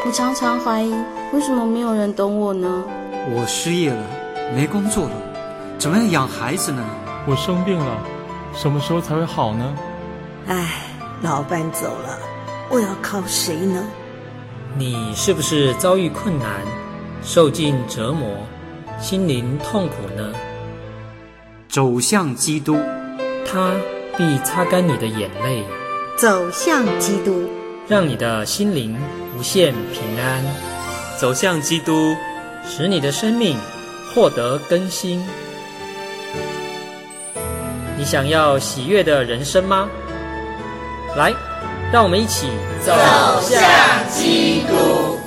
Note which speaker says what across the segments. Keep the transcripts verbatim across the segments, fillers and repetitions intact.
Speaker 1: 我常常怀疑，为什么没有人懂我呢？
Speaker 2: 我失业了，没工作了，怎么样养孩子呢？
Speaker 3: 我生病了，什么时候才会好呢？
Speaker 4: 唉，老伴走了，我要靠谁呢？
Speaker 5: 你是不是遭遇困难，受尽折磨，心灵痛苦呢？
Speaker 2: 走向基督，
Speaker 5: 他必擦干你的眼泪，
Speaker 4: 走向基督，
Speaker 5: 让你的心灵无限平安。
Speaker 6: 走向基督，
Speaker 5: 使你的生命获得更新。你想要喜悦的人生吗？来，让我们一起
Speaker 7: 走向基督。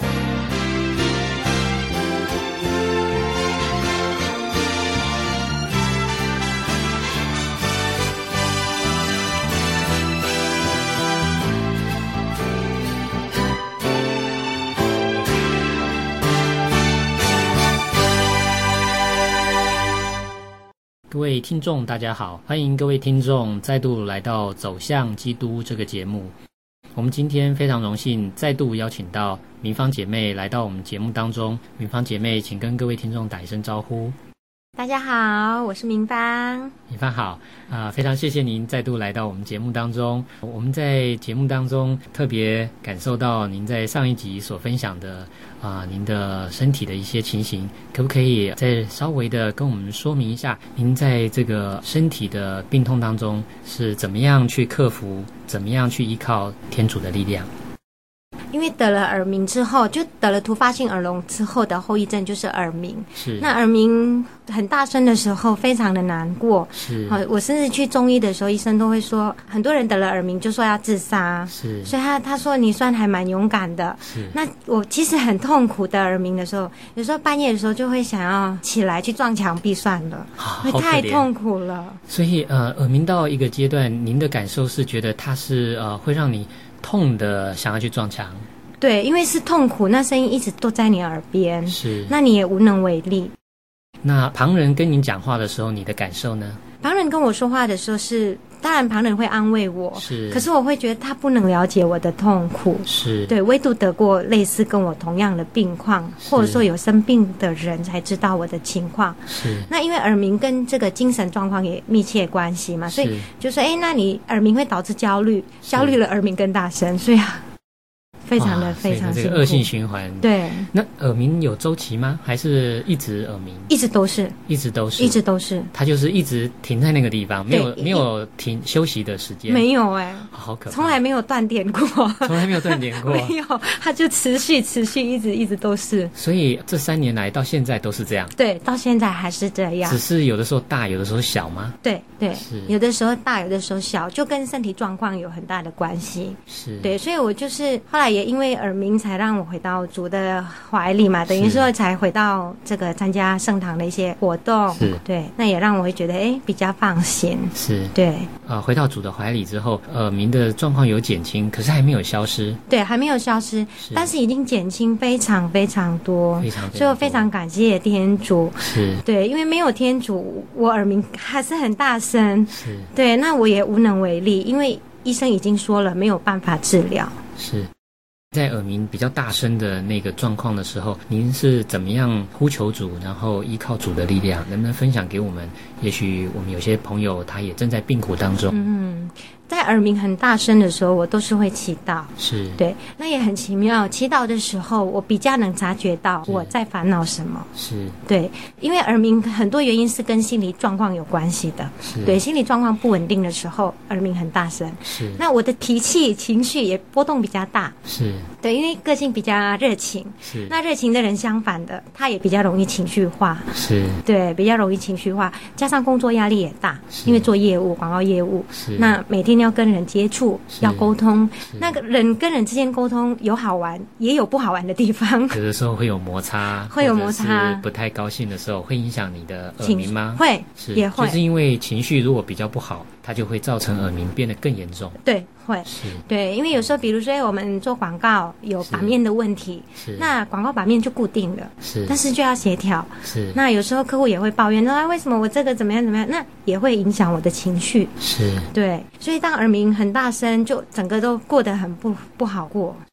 Speaker 5: 各位听众大家好，欢迎各位听众再度来到走向基督这个节目。我们今天非常荣幸再度邀请到明芳姐妹来到我们节目当中。明芳姐妹请跟各位听众打一声招呼。
Speaker 8: 大家好，我是明芳。
Speaker 5: 明芳好、呃、非常谢谢您再度来到我们节目当中。我们在节目当中特别感受到您在上一集所分享的啊、呃，您的身体的一些情形，可不可以再稍微的跟我们说明一下，您在这个身体的病痛当中是怎么样去克服，怎么样去依靠天主的力量？
Speaker 8: 因为得了耳鸣之后，就得了突发性耳聋之后的后遗症就是耳鸣。
Speaker 5: 是。
Speaker 8: 那耳鸣很大声的时候，非常的难过。
Speaker 5: 是。
Speaker 8: 好，我甚至去中医的时候，医生都会说，很多人得了耳鸣就说要自杀。
Speaker 5: 是。
Speaker 8: 所以他他说你算还蛮勇敢的。
Speaker 5: 是。
Speaker 8: 那我其实很痛苦的耳鸣的时候，有时候半夜的时候就会想要起来去撞墙壁算了，因为太痛苦了。
Speaker 5: 所以呃，耳鸣到一个阶段，您的感受是觉得它是呃会让你痛的想要去撞墙？
Speaker 8: 对，因为是痛苦，那声音一直都在你耳边，
Speaker 5: 是，
Speaker 8: 那你也无能为力。
Speaker 5: 那旁人跟您讲话的时候，你的感受呢？
Speaker 8: 旁人跟我说话的时候是，当然旁人会安慰我，
Speaker 5: 是，
Speaker 8: 可是我会觉得他不能了解我的痛苦，
Speaker 5: 是，
Speaker 8: 对，唯独得过类似跟我同样的病况，或者说有生病的人才知道我的情况。
Speaker 5: 是，
Speaker 8: 那因为耳鸣跟这个精神状况也密切关系嘛，所以就说，哎，那你耳鸣会导致焦虑，焦虑了耳鸣更大声，所以啊。非常的非常辛苦，
Speaker 5: 这个恶性循环。
Speaker 8: 对，
Speaker 5: 那耳鸣有周期吗？还是一直耳鸣？
Speaker 8: 一直都是，
Speaker 5: 一直都是，
Speaker 8: 一直都是。
Speaker 5: 它就是一直停在那个地方，没有没有停休息的时间。
Speaker 8: 没有哎、欸，
Speaker 5: 好可怕，
Speaker 8: 从来没有断点过，
Speaker 5: 从来没有断点过，
Speaker 8: 没有，它就持续持续一直一直都是。
Speaker 5: 所以这三年来到现在都是这样。
Speaker 8: 对，到现在还是这样。
Speaker 5: 只是有的时候大，有的时候小吗？
Speaker 8: 对对，有的时候大，有的时候小，就跟身体状况有很大的关系。
Speaker 5: 是，
Speaker 8: 对，所以我就是后来也因为耳鸣。才让我回到主的怀里嘛，等于说才回到这个参加圣堂的一些活动，
Speaker 5: 是，
Speaker 8: 对，那也让我会觉得哎比较放心，
Speaker 5: 是，
Speaker 8: 对，
Speaker 5: 呃，回到主的怀里之后，耳鸣的状况有减轻，可是还没有消失，
Speaker 8: 对，还没有消失，是但是已经减轻非常非常多，
Speaker 5: 非常非常多，
Speaker 8: 所以我非常感谢天主，
Speaker 5: 是，
Speaker 8: 对，因为没有天主，我耳鸣还是很大声，
Speaker 5: 是，
Speaker 8: 对，那我也无能为力，因为医生已经说了没有办法治疗，
Speaker 5: 是。在耳鸣比较大声的那个状况的时候，您是怎么样呼求主，然后依靠主的力量？能不能分享给我们？也许我们有些朋友他也正在病苦当中。
Speaker 8: 嗯，在耳鸣很大声的时候，我都是会祈祷。
Speaker 5: 是，
Speaker 8: 对，那也很奇妙。祈祷的时候，我比较能察觉到我在烦恼什么。
Speaker 5: 是，
Speaker 8: 对，因为耳鸣很多原因是跟心理状况有关系的。
Speaker 5: 是，
Speaker 8: 对，心理状况不稳定的时候，耳鸣很大声。
Speaker 5: 是，
Speaker 8: 那我的脾气、情绪也波动比较大。
Speaker 5: 是。
Speaker 8: 对，因为个性比较热情，
Speaker 5: 是
Speaker 8: 那热情的人相反的，他也比较容易情绪化，
Speaker 5: 是
Speaker 8: 对，比较容易情绪化，加上工作压力也大，因为做业务、广告业务，那每天要跟人接触，要沟通，那个人跟人之间沟通有好玩，也有不好玩的地方，
Speaker 5: 有的时候会有摩擦，
Speaker 8: 会有摩擦，
Speaker 5: 不太高兴的时候，会影响你的耳鸣吗？
Speaker 8: 会，
Speaker 5: 是
Speaker 8: 也会，
Speaker 5: 就是因为情绪如果比较不好，它就会造成耳鸣变得更严重。
Speaker 8: 对。会，对，因为有时候比如说我们做广告有版面的问题，那广告版面就固定了，是，但是就要协调，
Speaker 5: 是，那
Speaker 8: 有时候客户也会抱怨说啊，为什么我这个怎么样怎么样，那也会影响我的情绪，
Speaker 5: 是，
Speaker 8: 对，所以当耳鸣很大声，就整个都过得很不不好过。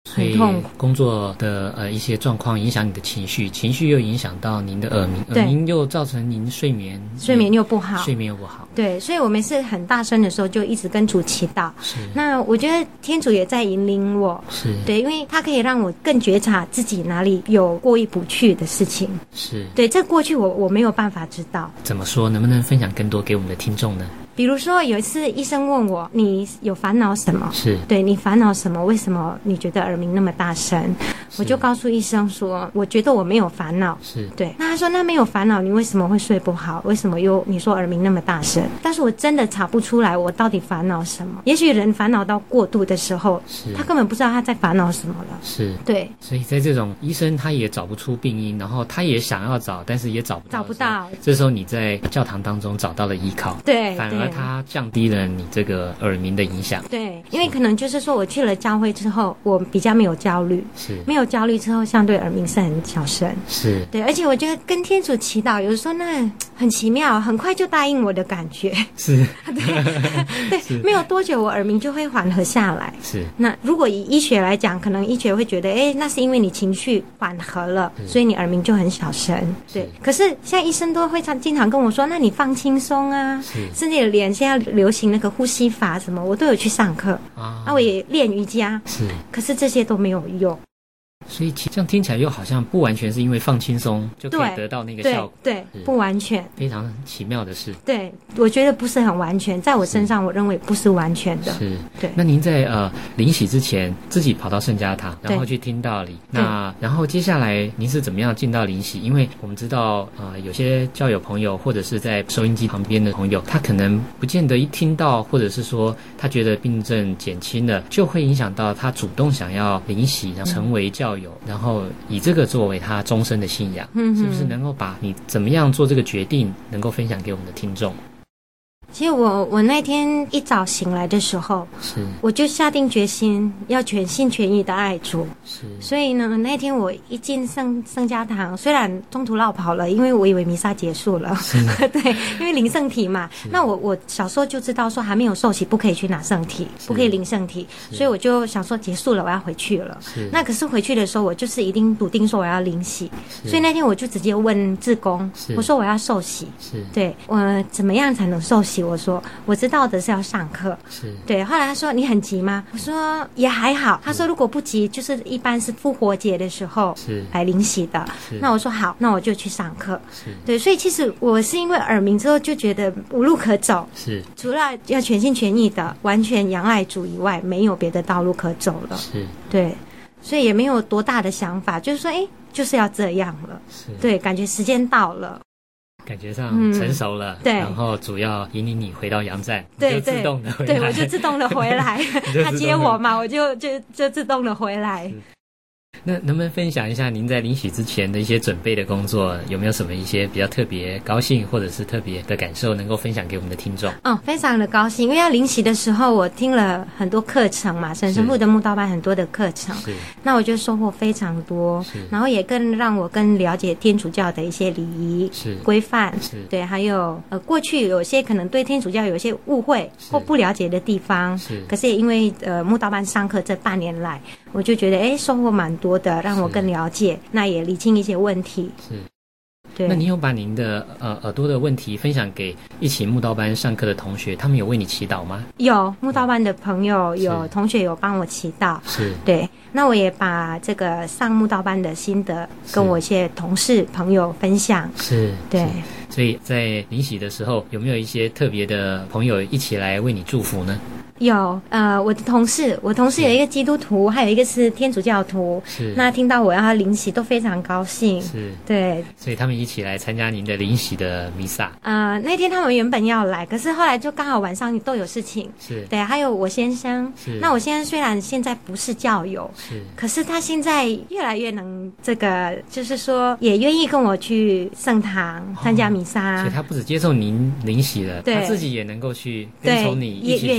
Speaker 5: 所以工作的呃一些状况影响你的情绪，情绪又影响到您的耳鸣，耳鸣又造成您睡眠
Speaker 8: 睡眠又不好，
Speaker 5: 睡眠又不好。
Speaker 8: 对，所以我每次很大声的时候就一直跟主祈祷。是，那我觉得天主也在引领我。是，对，因为他可以让我更觉察自己哪里有过意不去的事情。是，对，这过去我我没有办法知道。
Speaker 5: 怎么说？能不能分享更多给我们的听众呢？
Speaker 8: 比如说有一次医生问我，你有烦恼什么？是，对，你烦恼什么？为什么你觉得耳鸣那么大声？我就告诉医生说，我觉得我没有烦恼。是，对。那他说，那没有烦恼，你为什么会睡不好？为什么又你说耳鸣那么大声？但是我真的查不出来我到底烦恼什么。也许人烦恼到过度的时候，他根本不知道他在烦恼什么了。是，对。
Speaker 5: 所以在这种医生他也找不出病因，然后他也想要找，但是也找不到，
Speaker 8: 找不到。
Speaker 5: 这时候你在教堂当中找到了依靠，
Speaker 8: 对，
Speaker 5: 反而它降低了你这个耳鸣的影响。
Speaker 8: 对，因为可能就是说我去了教会之后，我比较没有焦虑，是没有焦虑之后，相对耳鸣是很小声。是，对，而且我觉得跟天主祈祷，有的时候那很奇妙，很快就答应我的感觉。是，对对，没有多久我耳鸣就会缓和下来。是，那如果以医学来讲，可能医学会觉得，哎，那是因为你情绪缓和了，所以你耳鸣就很小声。对，可是现在医生都会常经常跟我说，那你放轻松啊，甚至连现在流行那个呼吸法什么，我都有去上课啊，我也练瑜伽，是，可是这些都没有用。
Speaker 5: 所以这样听起来又好像不完全是因为放轻松就可以得到那个效果，
Speaker 8: 对，对，不完全，
Speaker 5: 非常奇妙的事。
Speaker 8: 对，我觉得不是很完全，在我身上我认为不是完全的。是，对。
Speaker 5: 那您在呃临洗之前自己跑到圣家堂，然后去听道理，那然后接下来您是怎么样进到临洗？因为我们知道呃有些教友朋友或者是在收音机旁边的朋友，他可能不见得一听到，或者是说他觉得病症减轻了，就会影响到他主动想要临洗，然后成为教友。然后以这个作为他终身的信仰，嗯，是不是能够把你怎么样做这个决定能够分享给我们的听众？
Speaker 8: 其实我我那天一早醒来的时候，是我就下定决心要全心全意的爱主，是。所以呢，那天我一进圣圣家堂，虽然中途绕跑了，因为我以为弥撒结束了，对，因为领圣体嘛。那我我小时候就知道说还没有受洗不可以去拿圣体，不可以领圣体，所以我就想说结束了，我要回去了。那可是回去的时候，我就是一定笃定说我要领洗，所以那天我就直接问志工，我说我要受洗，是对我怎么样才能受洗？我说我知道的是要上课，是对。后来他说你很急吗？我说也还好。他说如果不急，就是一般是复活节的时候是来领洗的。那我说好，那我就去上课。是对，所以其实我是因为耳鸣之后就觉得无路可走，是除了要全心全意的完全仰爱主以外，没有别的道路可走了。是对，所以也没有多大的想法，就是说哎，就是要这样了。是对，感觉时间到了。
Speaker 5: 感觉上成熟了，嗯、对，然后主要引领你回到阳站，
Speaker 8: 对，
Speaker 5: 就自动的回来，
Speaker 8: 对，我就自动的回来，他接我嘛，我就就就自动的回来。
Speaker 5: 那能不能分享一下您在临洗之前的一些准备的工作，有没有什么一些比较特别高兴或者是特别的感受能够分享给我们的听众？
Speaker 8: 嗯，非常的高兴，因为要临洗的时候我听了很多课程嘛，沈神父的慕道班很多的课程，是那我觉得收获非常多，然后也更让我更了解天主教的一些礼仪规范，是对，还有呃过去有些可能对天主教有些误会或不了解的地方，是可是也因为呃慕道班上课这半年来，我就觉得哎收获蛮多的，让我更了解，那也理清一些问题。是，对。
Speaker 5: 那您有把您的呃耳朵的问题分享给一起慕道班上课的同学，他们有为你祈祷吗？
Speaker 8: 有，慕道班的朋友有同学有帮我祈祷。是，对。那我也把这个上慕道班的心得跟我一些同事朋友分享。是，对。
Speaker 5: 所以在临洗的时候，有没有一些特别的朋友一起来为你祝福呢？
Speaker 8: 有，呃，我的同事，我同事有一个基督徒，还有一个是天主教徒。是，那听到我要临洗，都非常高兴。是，对，
Speaker 5: 所以他们一起来参加您的临洗的弥撒。
Speaker 8: 呃，那天他们原本要来，可是后来就刚好晚上都有事情。是，对，还有我先生。是，那我先生虽然现在不是教友，是，可是他现在越来越能这个，就是说也愿意跟我去圣堂参加弥撒。
Speaker 5: 哦，所以他不只接受您临洗了，他自己也能够去跟从你一起去听。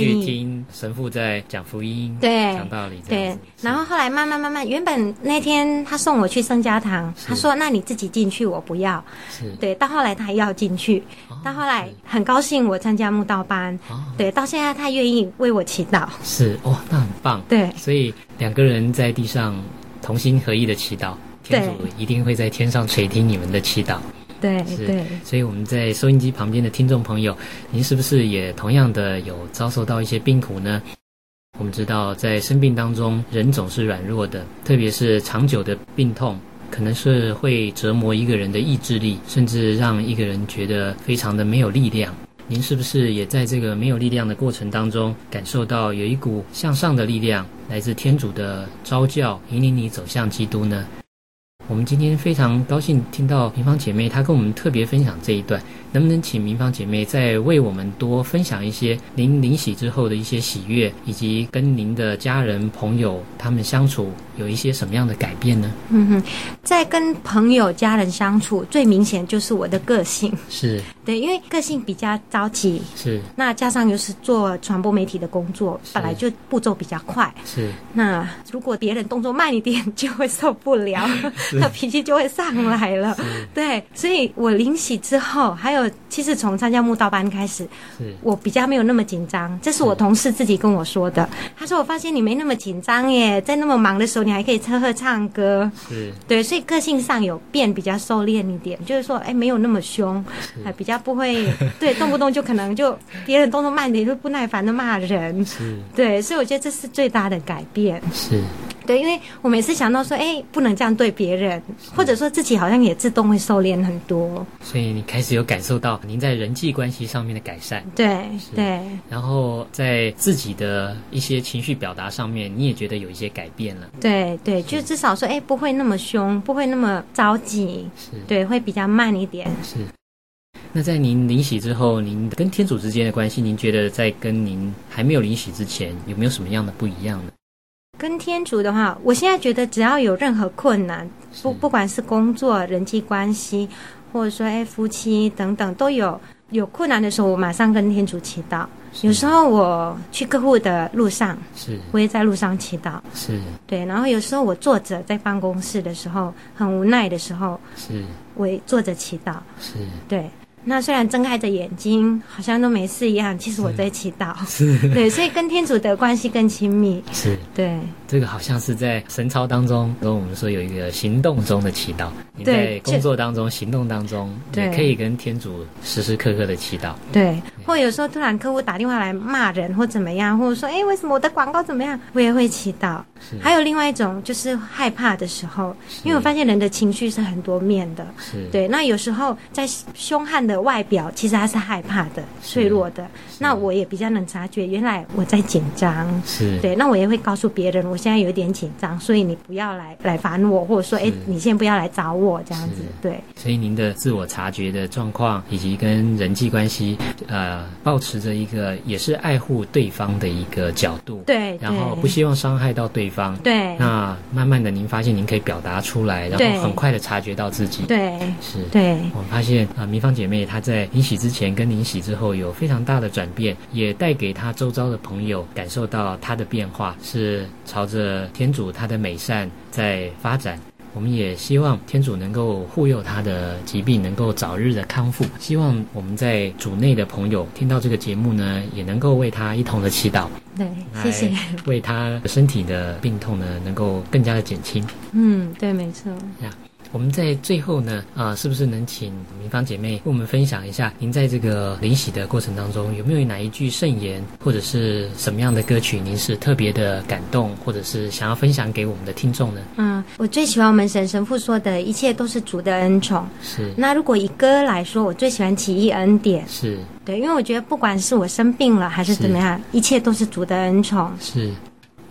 Speaker 5: 听神父在讲福音，
Speaker 8: 对，
Speaker 5: 讲道理这样子。
Speaker 8: 对，然后后来慢慢慢慢，原本那天他送我去圣家堂，他说那你自己进去，我不要。
Speaker 5: 是，
Speaker 8: 对，到后来他要进去，哦、到后来很高兴我参加慕道班，哦、对，到现在他愿意为我祈祷。
Speaker 5: 是哦，那很棒。
Speaker 8: 对，
Speaker 5: 所以两个人在地上同心合意的祈祷，天主一定会在天上垂听你们的祈祷。
Speaker 8: 对对，
Speaker 5: 所以我们在收音机旁边的听众朋友，您是不是也同样的有遭受到一些病苦呢？我们知道在生病当中人总是软弱的，特别是长久的病痛可能是会折磨一个人的意志力，甚至让一个人觉得非常的没有力量。您是不是也在这个没有力量的过程当中感受到有一股向上的力量来自天主的召教，引领你走向基督呢？我们今天非常高兴听到明芳姐妹她跟我们特别分享这一段，能不能请明芳姐妹再为我们多分享一些您临洗之后的一些喜悦，以及跟您的家人朋友他们相处有一些什么样的改变呢？
Speaker 8: 嗯哼，在跟朋友家人相处最明显就是我的个性，
Speaker 5: 是
Speaker 8: 对，因为个性比较着急，
Speaker 5: 是，那
Speaker 8: 加上又是做传播媒体的工作，本来就步骤比较快，
Speaker 5: 是，
Speaker 8: 那如果别人动作慢一点就会受不了，他脾气就会上来了。对，所以我临洗之后，还有其实从参加慕道班开始，我比较没有那么紧张。这是我同事自己跟我说的。他说：“我发现你没那么紧张耶，在那么忙的时候，你还可以呵呵唱歌。”是，对，所以个性上有变比较收敛一点，就是说，哎，没有那么凶，还比较不会对动不动就可能就别人动作慢点就不耐烦的骂人。是，对，所以我觉得这是最大的改变。
Speaker 5: 是。
Speaker 8: 对，因为我每次想到说，哎，不能这样对别人，或者说自己好像也自动会收敛很多。
Speaker 5: 所以你开始有感受到您在人际关系上面的改善。
Speaker 8: 对对。
Speaker 5: 然后在自己的一些情绪表达上面，你也觉得有一些改变了。
Speaker 8: 对对，就至少说，哎，不会那么凶，不会那么着急。是。对，会比较慢一点。
Speaker 5: 是。那在您临洗之后，您跟天主之间的关系，您觉得在跟您还没有临洗之前，有没有什么样的不一样呢？
Speaker 8: 跟天主的话，我现在觉得只要有任何困难，不不管是工作、人际关系，或者说哎夫妻等等，都有有困难的时候，我马上跟天主祈祷。有时候我去客户的路上，是我也在路上祈祷。是，对。然后有时候我坐着在办公室的时候，很无奈的时候，是我也坐着祈祷。是，对。那虽然睁开着眼睛好像都没事一样，其实我在祈祷。是，对，所以跟天主的关系更亲密。是，对，
Speaker 5: 这个好像是在神操当中跟我们说有一个行动中的祈祷。你在工作当中、行动当中，也可以跟天主时时刻刻的祈祷。
Speaker 8: 对，或有时候突然客户打电话来骂人或怎么样，或者说哎为什么我的广告怎么样，我也会祈祷。还有另外一种就是害怕的时候，因为我发现人的情绪是很多面的。是，对，那有时候在凶悍的外表其实他是害怕的、脆弱的，那我也比较能察觉原来我在紧张。是，对，那我也会告诉别人我现在有点紧张，所以你不要来来烦我，或者说哎你先不要来找我这样子。对，
Speaker 5: 所以您的自我察觉的状况以及跟人际关系呃抱持着一个也是爱护对方的一个角度。对，然后不希望伤害到对方。对，那慢慢的您发现您可以表达出来，然后很快的察觉到自己。对，是，对，我们发现啊、呃，明芳姐妹她在临洗之前跟临洗之后有非常大的转变，也带给她周遭的朋友感受到她的变化是朝着天主她的美善在发展。我们也希望天主能够护佑他的疾病能够早日的康复，希望我们在主内的朋友听到这个节目呢，也能够为他一同的祈祷。
Speaker 8: 对，谢谢。
Speaker 5: 为他身体的病痛呢能够更加的减轻。
Speaker 8: 嗯，对，没错。
Speaker 5: 呀，我们在最后呢，啊、呃，是不是能请明芳姐妹跟我们分享一下，您在这个临洗的过程当中，有没有哪一句圣言，或者是什么样的歌曲，您是特别的感动，或者是想要分享给我们的听众呢？
Speaker 8: 嗯，我最喜欢我们神神父说的，一切都是主的恩宠。是。那如果以歌来说，我最喜欢奇异恩典。是。对，因为我觉得不管是我生病了还是怎么样，一切都是主的恩宠。
Speaker 5: 是。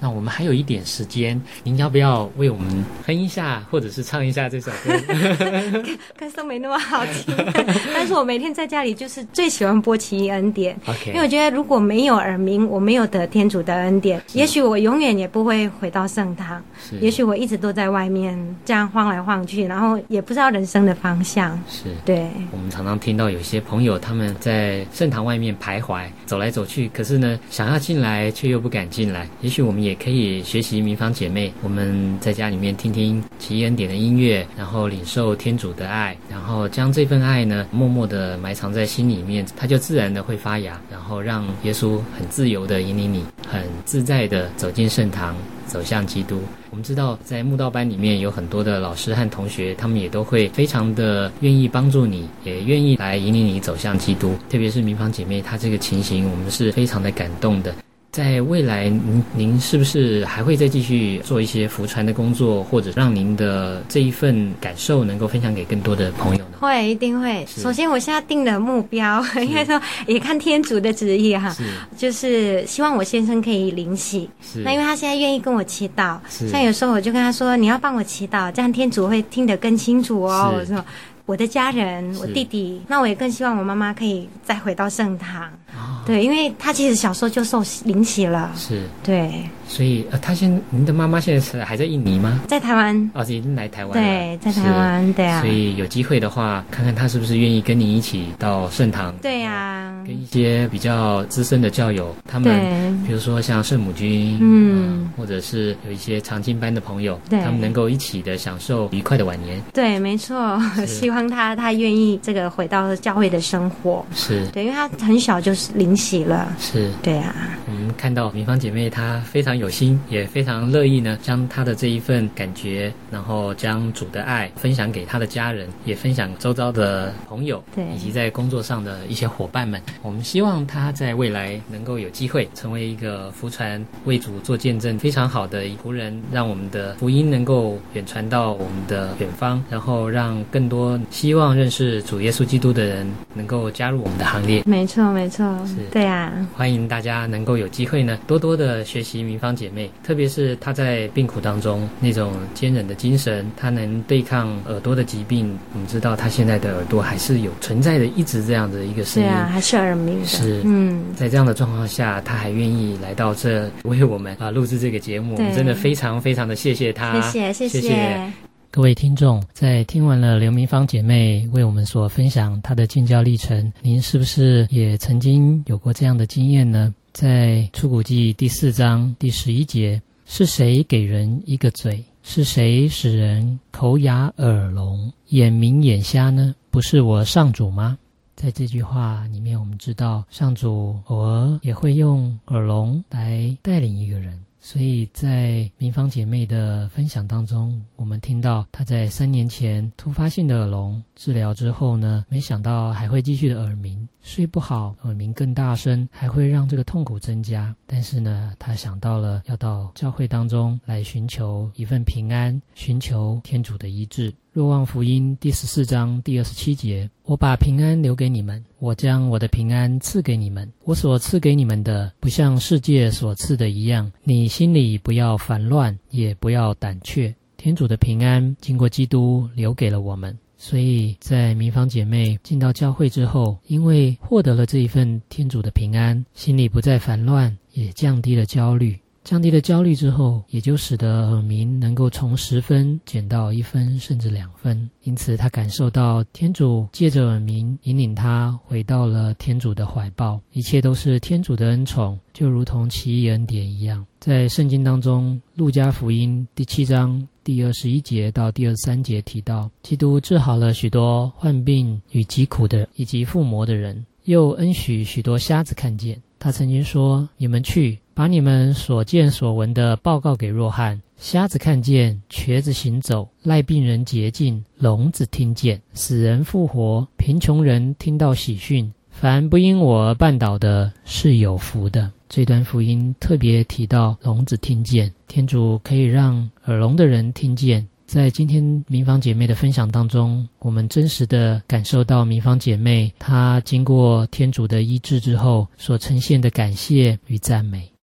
Speaker 5: 那我们还有一点时间，您要不要为我们哼一下，或者是唱一下这首歌？
Speaker 8: 歌声没那么好听，但是我每天在家里就是最喜欢播奇异恩典，
Speaker 5: okay.
Speaker 8: 因为我觉得如果没有耳鸣，我没有得天主的恩典，也许我永远也不会回到圣堂，也许我一直都在外面这样晃来晃去，然后也不知道人生的方向。
Speaker 5: 是，
Speaker 8: 对。
Speaker 5: 我们常常听到有些朋友他们在圣堂外面徘徊，走来走去，可是呢，想要进来却又不敢进来。也许我们也可以学习民芳姐妹，我们在家里面听听奇异恩典的音乐，然后领受天主的爱，然后将这份爱呢默默的埋藏在心里面，它就自然的会发芽，然后让耶稣很自由的引领你，很自在的走进圣堂，走向基督。我们知道在慕道班里面有很多的老师和同学，他们也都会非常的愿意帮助你，也愿意来引领你走向基督。特别是民芳姐妹她这个情形，我们是非常的感动的。在未来您您是不是还会再继续做一些福传的工作，或者让您的这一份感受能够分享给更多的朋友呢？
Speaker 8: 会，一定会。首先我现在定的目标应该说也看天主的旨意哈，就是希望我先生可以领洗，那因为他现在愿意跟我祈祷，像有时候我就跟他说你要帮我祈祷，这样天主会听得更清楚哦。我说我的家人，我弟弟，那我也更希望我妈妈可以再回到圣堂。哦、对，因为她其实小时候就受领洗了。是，对。
Speaker 5: 所以，呃，她现您的妈妈现在是还在印尼吗？
Speaker 8: 在台湾。
Speaker 5: 哦，已经来台湾了。
Speaker 8: 对，在台湾，对啊。
Speaker 5: 所以有机会的话，看看她是不是愿意跟你一起到圣堂。
Speaker 8: 对啊。
Speaker 5: 跟一些比较资深的教友，他们比如说像圣母军，嗯、呃，或者是有一些常青班的朋友，他们能够一起的享受愉快的晚年。
Speaker 8: 对，没错。希望他他愿意这个回到教会的生活。是。对，因为他很小就是领洗了。是。对啊。
Speaker 5: 我们看到民芳姐妹她非常有心，也非常乐意呢，将她的这一份感觉，然后将主的爱分享给她的家人，也分享周遭的朋友，对，以及在工作上的一些伙伴们。我们希望她在未来能够有机会成为一个福传为主做见证非常好的仆人，让我们的福音能够远传到我们的远方，然后让更多希望认识主耶稣基督的人能够加入我们的行列。
Speaker 8: 没错没错，是，对啊，
Speaker 5: 欢迎大家能够有机会呢多多的学习民芳姐妹，特别是她在病苦当中那种坚韧的精神，她能对抗耳朵的疾病。我们知道她现在的耳朵还是有存在的一直这样的一个声音，
Speaker 8: 对啊，还是耳鸣的。
Speaker 5: 是，嗯，在这样的状况下，她还愿意来到这为我们啊录制这个节目，我们真的非常非常的谢谢她。
Speaker 8: 谢谢谢谢。谢谢
Speaker 5: 各位听众，在听完了刘民芳姐妹为我们所分享她的进教历程，您是不是也曾经有过这样的经验呢？在出谷记第四章第十一节，是谁给人一个嘴？是谁使人口哑耳聋，眼明眼瞎呢？不是我上主吗？在这句话里面，我们知道上主偶尔也会用耳聋来带领一个人。所以在民芳姐妹的分享当中，我们听到她在三年前突发性的耳聋治疗之后呢，没想到还会继续的耳鸣，睡不好，耳鸣更大声，还会让这个痛苦增加。但是呢，她想到了要到教会当中来寻求一份平安，寻求天主的医治。若望福音第十四章第二十七节，我把平安留给你们，我将我的平安赐给你们，我所赐给你们的不像世界所赐的一样，你心里不要烦乱，也不要胆怯。天主的平安经过基督留给了我们。所以在民芳姐妹进到教会之后，因为获得了这一份天主的平安，心里不再烦乱，也降低了焦虑。降低了焦虑之后，也就使得耳鸣能够从十分减到一分甚至两分。因此他感受到天主借着耳鸣引领他回到了天主的怀抱，一切都是天主的恩宠，就如同奇异恩典一样。在圣经当中，路加福音第七章第二十一节到第二十三节提到，基督治好了许多患病与疾苦的以及附魔的人，又恩许许多瞎子看见。他曾经说，你们去把你们所见所闻的报告给若翰，瞎子看见，瘸子行走，赖病人洁净，聋子听见，死人复活，贫穷人听到喜讯，凡不因我而绊倒的是有福的。这段福音特别提到聋子听见，天主可以让耳聋的人听见。在今天民芳姐妹的分享当中，我们真实的感受到民芳姐妹她经过天主的医治之后所呈现的感谢与赞美。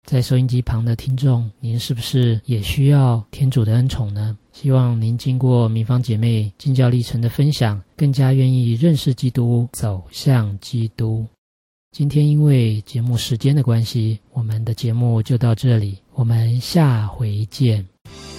Speaker 5: 在收音机旁的听众，您是不是也需要天主的恩宠呢？希望您经过明芳姐妹进教历程的分享，更加愿意认识基督，走向基督。今天因为节目时间的关系，我们的节目就到这里，我们下回见。